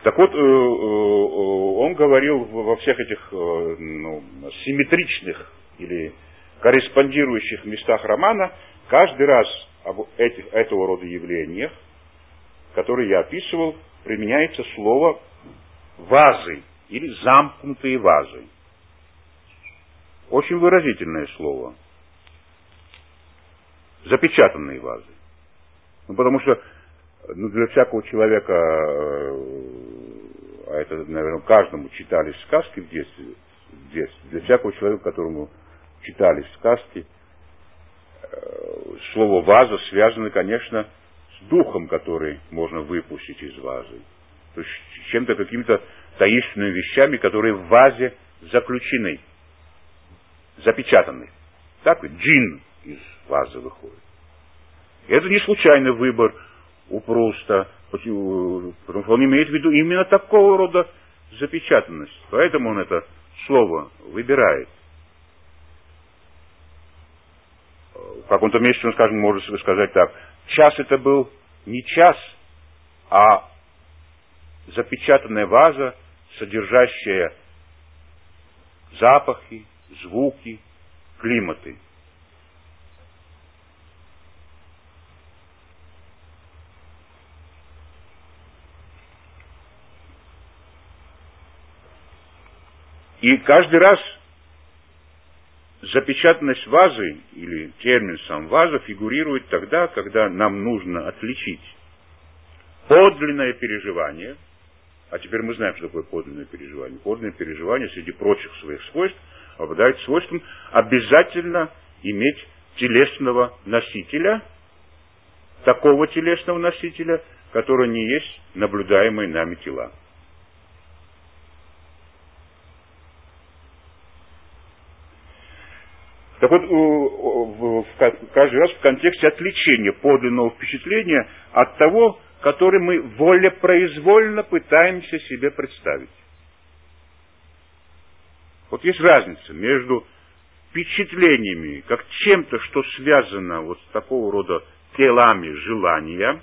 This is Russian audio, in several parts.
Так вот, он говорил во всех этих симметричных или корреспондирующих местах романа каждый раз об этого рода явлениях, которые я описывал, применяется слово «вазы» или «замкнутые вазы». Очень выразительное слово. Запечатанные вазы. Потому что для всякого человека, а это, наверное, каждому читались сказки в детстве, для всякого человека, которому читались сказки, слово «ваза» связано, конечно, с духом, который можно выпустить из вазы. То есть чем-то, какими-то таинственными вещами, которые в вазе заключены, запечатаны. Так ведь джин из вазы выходит. И это не случайный выбор у Пруста, потому что он имеет в виду именно такого рода запечатанность. Поэтому он это слово выбирает. В каком-то месте он, скажем, может сказать так: час это был не час, а запечатанная ваза, содержащая запахи, звуки, климаты. И каждый раз запечатанность вазы, или термин сам ваза, фигурирует тогда, когда нам нужно отличить подлинное переживание. А теперь мы знаем, что такое подлинное переживание. Подлинное переживание, среди прочих своих свойств, обладает свойством обязательно иметь телесного носителя, такого телесного носителя, который не есть наблюдаемые нами тела. Так вот, каждый раз в контексте отличения подлинного впечатления от того, который мы волепроизвольно пытаемся себе представить. Вот есть разница между впечатлениями, как чем-то, что связано вот с такого рода телами желания,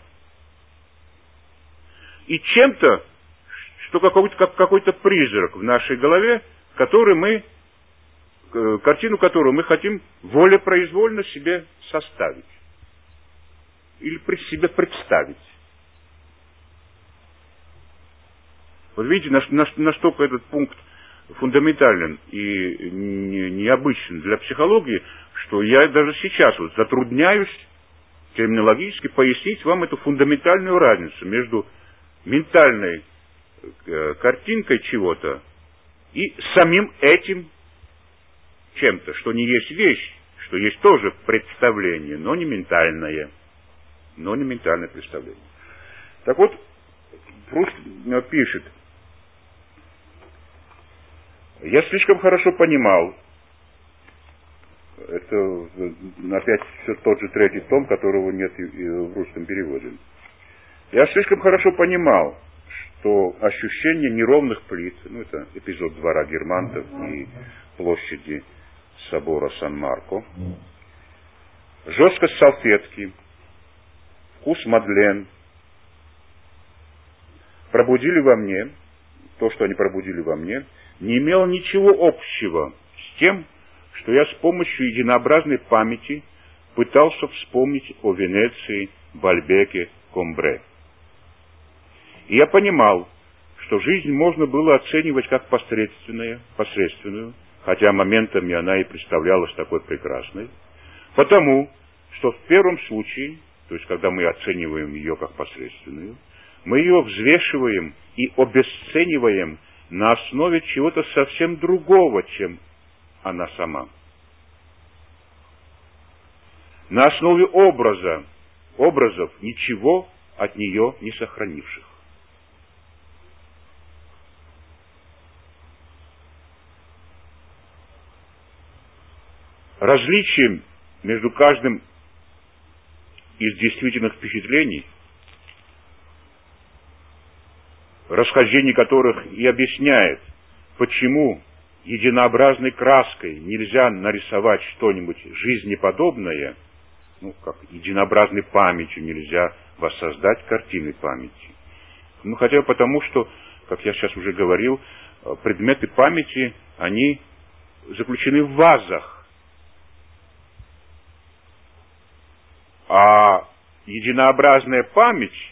и чем-то, что какой-то призрак в нашей голове, картину которую мы хотим волепроизвольно себе составить или при себе представить. Вот видите, настолько этот пункт фундаментален и необычен для психологии, что я даже сейчас вот затрудняюсь терминологически пояснить вам эту фундаментальную разницу между ментальной картинкой чего-то и самим этим чем-то, что не есть вещь, что есть тоже представление, но не ментальное представление. Так вот, Пруст пишет: я слишком хорошо понимал, это опять все тот же третий том, которого нет в русском переводе. Я слишком хорошо понимал, что ощущение неровных плит, это эпизод двора Германтов и площади собора Сан-Марко, жесткость салфетки, вкус мадлен пробудили во мне, то, что они пробудили во мне, не имело ничего общего с тем, что я с помощью единообразной памяти пытался вспомнить о Венеции, Бальбеке, Комбре. И я понимал, что жизнь можно было оценивать как посредственную, хотя моментами она и представлялась такой прекрасной, потому что в первом случае, то есть когда мы оцениваем ее как посредственную, мы ее взвешиваем и обесцениваем на основе чего-то совсем другого, чем она сама. На основе образов, ничего от нее не сохранивших. Различием между каждым из действительных впечатлений, расхождение которых и объясняет, почему единообразной краской нельзя нарисовать что-нибудь жизнеподобное, как единообразной памятью нельзя воссоздать картины памяти. Хотя бы потому, что как я сейчас уже говорил, предметы памяти, они заключены в вазах. А единообразная память,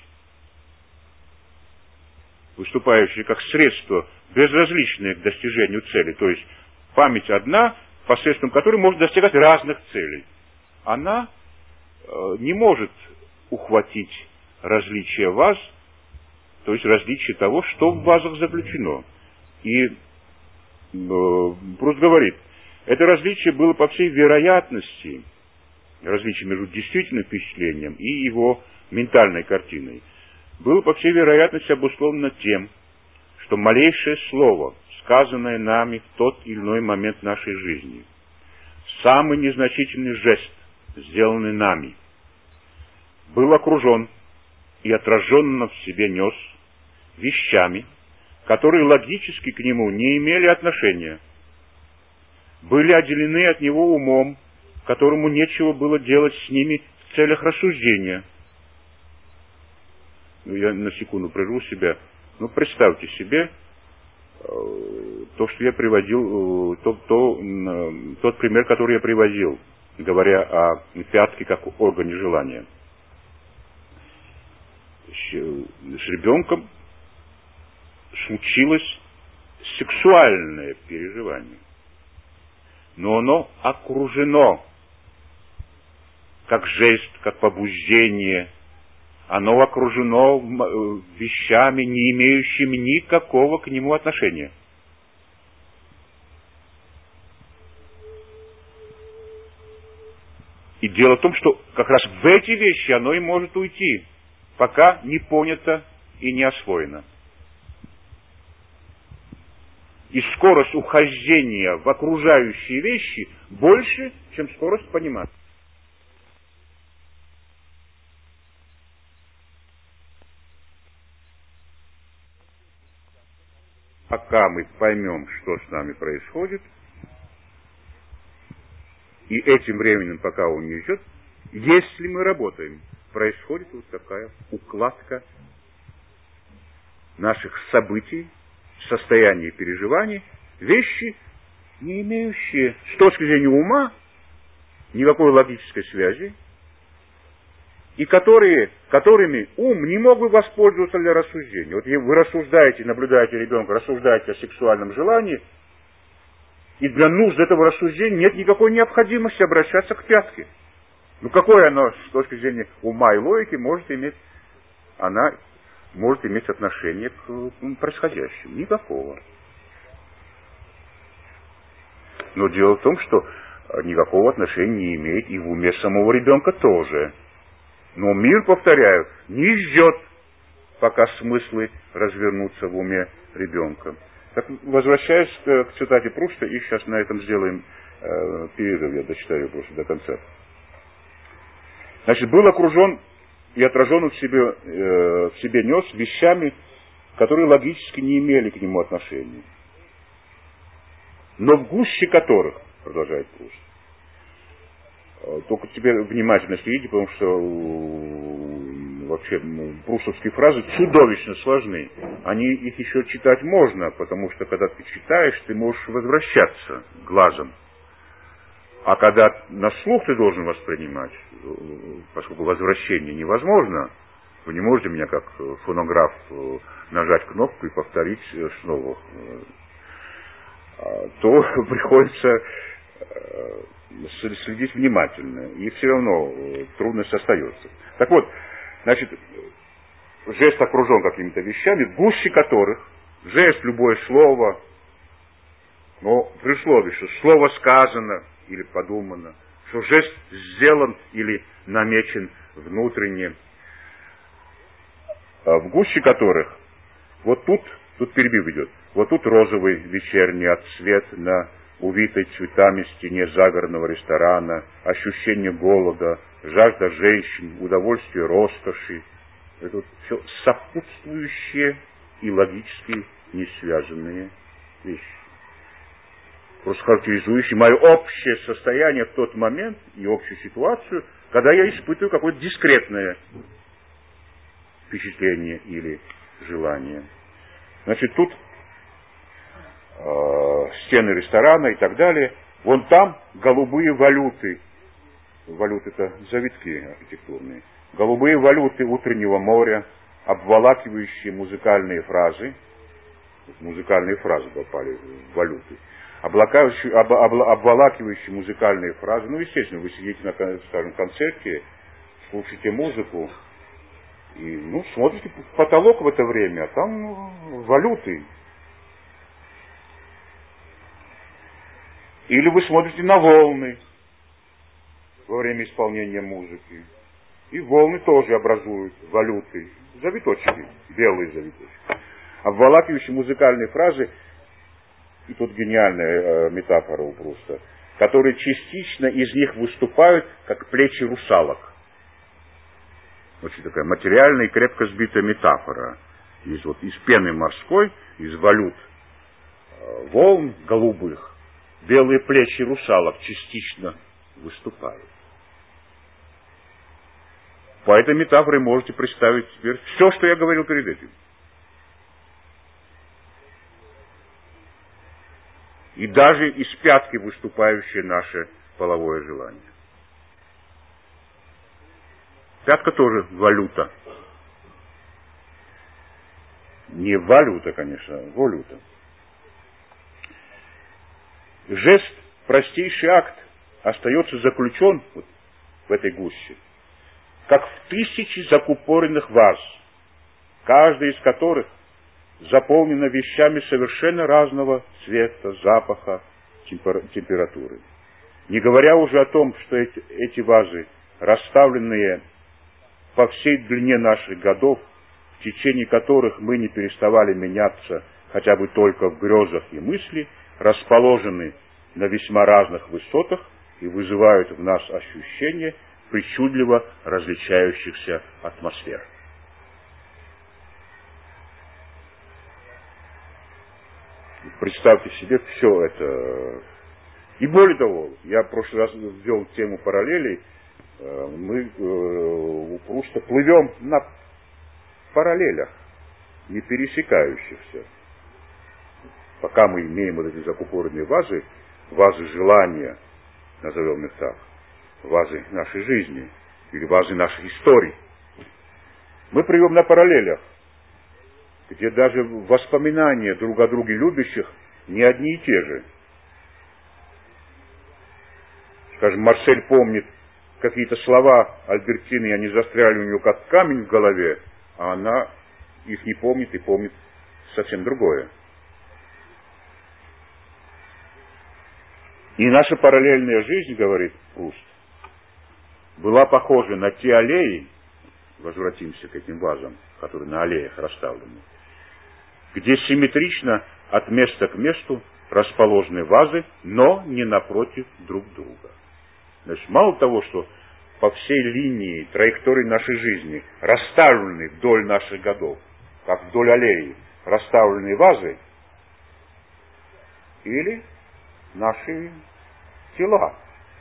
выступающая как средство, безразличное к достижению цели, то есть память одна, посредством которой можно достигать разных целей, она не может ухватить различия ваз, то есть различие того, что в вазах заключено. И Пруст говорит, это различие было по всей вероятности, различие между действительным впечатлением и его ментальной картиной, было по всей вероятности обусловлено тем, что малейшее слово, сказанное нами в тот или иной момент нашей жизни, самый незначительный жест, сделанный нами, был окружен и отраженно в себе нес вещами, которые логически к нему не имели отношения, были отделены от него умом, которому нечего было делать с ними в целях рассуждения. Я на секунду прерву себя. Представьте себе то, что я приводил, тот пример, который я приводил, говоря о пятке как органе желания. С ребенком случилось сексуальное переживание, но оно окружено как жест, как побуждение, оно окружено вещами, не имеющими никакого к нему отношения. И дело в том, что как раз в эти вещи оно и может уйти, пока не понято и не освоено. И скорость ухождения в окружающие вещи больше, чем скорость понимания. Пока мы поймем, что с нами происходит, и этим временем, пока он не идет, если мы работаем, происходит вот такая укладка наших событий, состояния переживаний, вещи, не имеющие с точки зрения ума никакой логической связи, и которыми ум не мог бы воспользоваться для рассуждения. Вот вы рассуждаете, наблюдаете ребенка, рассуждаете о сексуальном желании, и для нужд этого рассуждения нет никакой необходимости обращаться к пятке. Какое оно с точки зрения ума и логики может иметь отношение к происходящему? Никакого. Но дело в том, что никакого отношения не имеет и в уме самого ребенка тоже. Но мир, повторяю, не ждет, пока смыслы развернутся в уме ребенка. Так, возвращаясь к цитате Пруста, и сейчас на этом сделаем перерыв, я дочитаю просто до конца. Значит, был окружен и отражен в себе нес вещами, которые логически не имели к нему отношения. Но в гуще которых, продолжает Пруст, только теперь внимательно следите, потому что вообще прустовские фразы чудовищно сложны. Их еще читать можно, потому что когда ты читаешь, ты можешь возвращаться глазом. А когда на слух ты должен воспринимать, поскольку возвращение невозможно, вы не можете меня как фонограф нажать кнопку и повторить снова, то приходится следить внимательно, и все равно трудность остается. Так вот, значит, жест окружен какими-то вещами, в гуще которых жест, любое слово, но при условии, что слово сказано или подумано, что жест сделан или намечен внутренне, в гуще которых, вот тут перебив идет, вот тут розовый вечерний отсвет на увитой цветами стене загородного ресторана, ощущение голода, жажда женщин, удовольствие роскоши. Это вот все сопутствующие и логически не связанные вещи. Просто характеризующие мое общее состояние в тот момент и общую ситуацию, когда я испытываю какое-то дискретное впечатление или желание. Значит, тут стены ресторана и так далее. Вон там голубые валюты. Валюты-то завитки архитектурные. Голубые валюты утреннего моря, обволакивающие музыкальные фразы. Музыкальные фразы попали в валюты. Обволакивающие музыкальные фразы. Ну, естественно, вы сидите на, скажем, концерте, слушаете музыку, и, ну, смотрите в потолок в это время, а там валюты. Или вы смотрите на волны во время исполнения музыки. И волны тоже образуют валюты. Завиточки, белые завиточки. Обволакивающие музыкальные фразы, и тут гениальная метафора у Пруста, которые частично из них выступают, как плечи русалок. Очень такая материальная и крепко сбитая метафора. Из пены морской, из валют волн голубых, белые плечи русалок частично выступают. По этой метафоре можете представить теперь все, что я говорил перед этим. И даже из пятки выступающее наше половое желание. Пятка тоже валюта. Не валюта, конечно, а валюта. Жест, простейший акт, остается заключен вот в этой гуще, как в тысячи закупоренных ваз, каждая из которых заполнена вещами совершенно разного цвета, запаха, температуры. Не говоря уже о том, что эти вазы, расставленные по всей длине наших годов, в течение которых мы не переставали меняться хотя бы только в грезах и мысли, расположены на весьма разных высотах и вызывают в нас ощущение причудливо различающихся атмосфер. Представьте себе все это. И более того, я в прошлый раз ввел тему параллелей. Мы у Пруста плывем на параллелях, не пересекающихся. Пока мы имеем вот эти закупоренные вазы, вазы желания, назовем их так, вазы нашей жизни или вазы нашей истории, мы плывем на параллелях, где даже воспоминания друг о друге любящих не одни и те же. Скажем, Марсель помнит какие-то слова Альбертины, и они застряли у нее как камень в голове, а она их не помнит и помнит совсем другое. И наша параллельная жизнь, говорит Пруст, была похожа на те аллеи, возвратимся к этим вазам, которые на аллеях расставлены, где симметрично от места к месту расположены вазы, но не напротив друг друга. Значит, мало того, что по всей линии траектории нашей жизни расставлены вдоль наших годов, как вдоль аллеи расставлены вазы, или наши тела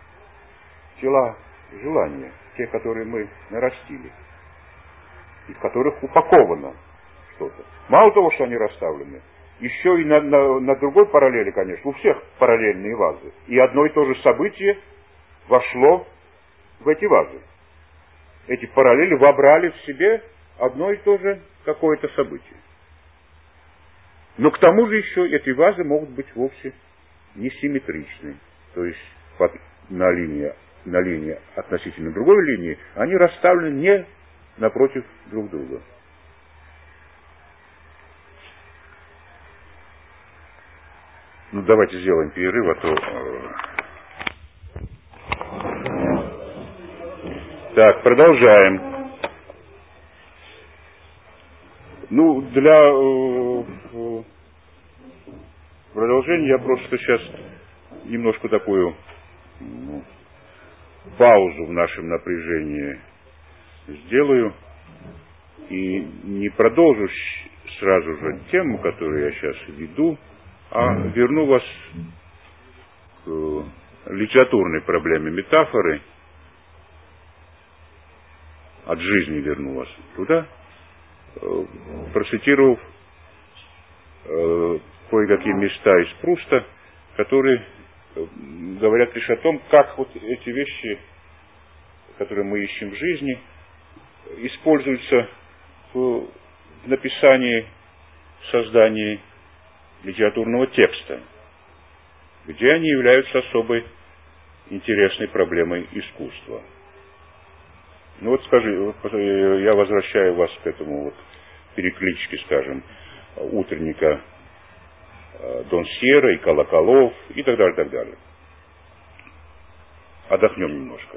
желания, те, которые мы нарастили, и в которых упаковано что-то. Мало того, что они расставлены, еще и на другой параллели, конечно, у всех параллельные вазы. И одно и то же событие вошло в эти вазы. Эти параллели вобрали в себе одно и то же какое-то событие. Но к тому же еще эти вазы могут быть вовсе несимметричны. То есть на линии относительно другой линии они расставлены не напротив друг друга. Ну, давайте сделаем перерыв, а то... Так, продолжаем. Ну, для продолжения я просто сейчас немножко такую паузу в нашем напряжении сделаю и не продолжу сразу же тему, которую я сейчас веду, а верну вас к литературной проблеме метафоры, от жизни верну вас туда, процитировав кое-какие места из Пруста, которые говорят лишь о том, как вот эти вещи, которые мы ищем в жизни, используются в написании, в создании литературного текста, где они являются особой интересной проблемой искусства. Ну вот скажи, я возвращаю вас к этому вот перекличке, скажем, утренника Дон Сьерра и колоколов и так далее, так далее. Отдохнем немножко.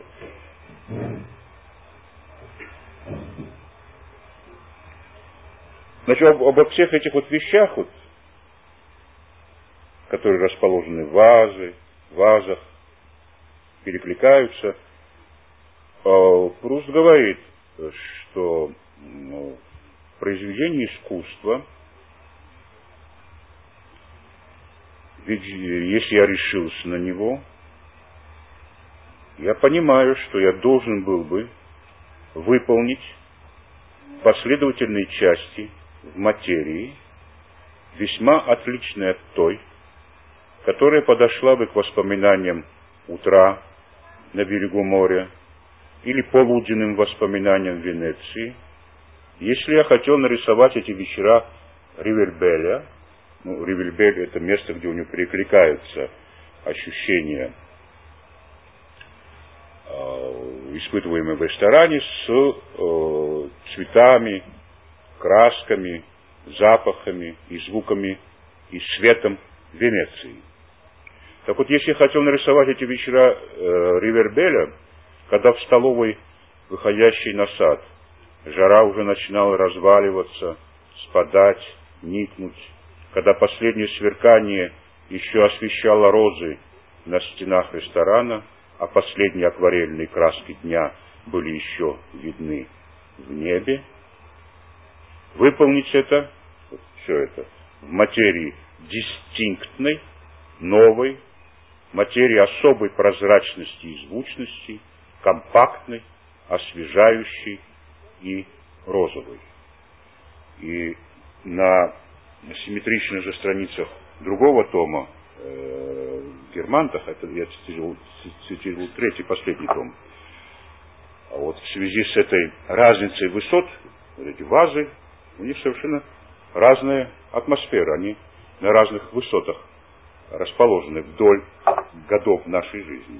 Значит, обо всех этих вот вещах, вот, которые расположены в вазах, перекликаются, Пруст говорит, что произведение искусства, ведь если я решился на него, я понимаю, что я должен был бы выполнить последовательные части в материи, весьма отличные от той, которая подошла бы к воспоминаниям утра на берегу моря или полуденным воспоминаниям Венеции. Если я хотел нарисовать эти вечера Ривельбеля, Ривельбель — это место, где у него перекликаются ощущения, испытываемые в ресторане, с цветами, красками, запахами и звуками и светом Венеции. Так вот, если я хотел нарисовать эти вечера Ривербеля, когда в столовой, выходящей на сад, жара уже начинала разваливаться, спадать, никнуть, когда последнее сверкание еще освещало розы на стенах ресторана, а последние акварельные краски дня были еще видны в небе, выполнить это, вот все это, в материи дистинктной, новой, материи особой прозрачности и звучности, компактной, освежающей и розовой. И на симметричных же страницах другого тома, в Германтах, это я цитировал третий, последний том, а вот в связи с этой разницей высот, вот эти вазы, у них совершенно разная атмосфера, они на разных высотах расположены вдоль годов нашей жизни.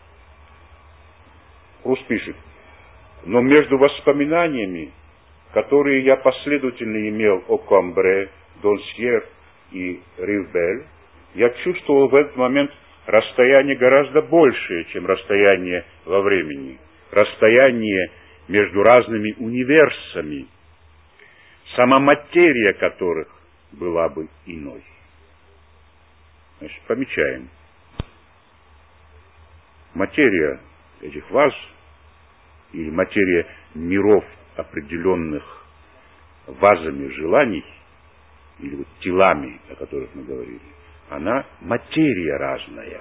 Пруст пишет: но между воспоминаниями, которые я последовательно имел о Комбре, Дон Сьер и Ривбель, я чувствовал в этот момент расстояние гораздо большее, чем расстояние во времени, расстояние между разными универсами, сама материя которых была бы иной. Значит, помечаем. Материя этих ваз или материя миров, определенных вазами желаний, или вот телами, о которых мы говорили, она материя разная.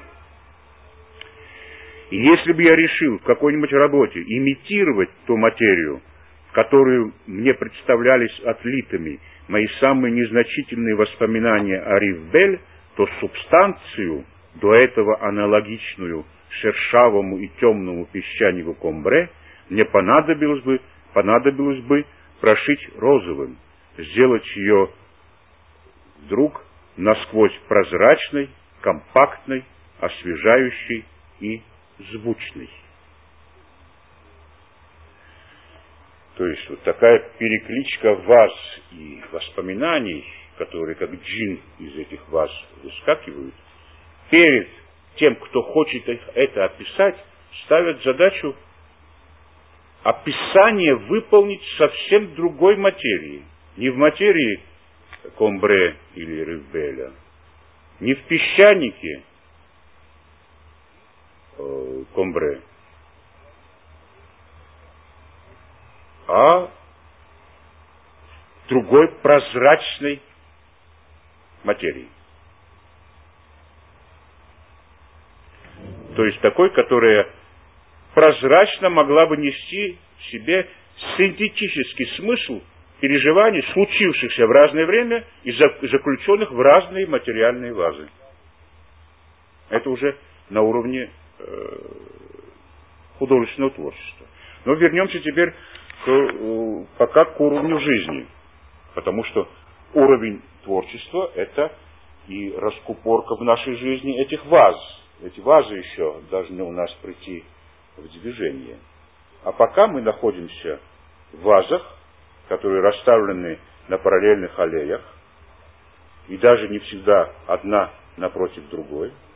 И если бы я решил в какой-нибудь работе имитировать ту материю, в которую мне представлялись отлитыми мои самые незначительные воспоминания о Ривбель, то субстанцию, до этого аналогичную шершавому и темному песчанику Комбре, мне понадобилось бы прошить розовым, сделать ее вдруг насквозь прозрачной, компактной, освежающей и звучной. То есть вот такая перекличка ваз и воспоминаний, которые как джин из этих ваз выскакивают, перед тем, кто хочет это описать, ставят задачу описание выполнить совсем другой материи. Не в материи Комбре или Ривбеля, не в песчанике Комбре, а в другой прозрачной материи. То есть такой, которая прозрачно могла бы нести в себе синтетический смысл переживаний, случившихся в разное время и заключенных в разные материальные вазы. Это уже на уровне художественного творчества. Но вернемся теперь пока к уровню жизни. Потому что уровень творчества – это и раскупорка в нашей жизни этих ваз. Эти вазы еще должны у нас прийти в движение. А пока мы находимся в вазах, которые расставлены на параллельных аллеях, и даже не всегда одна напротив другой –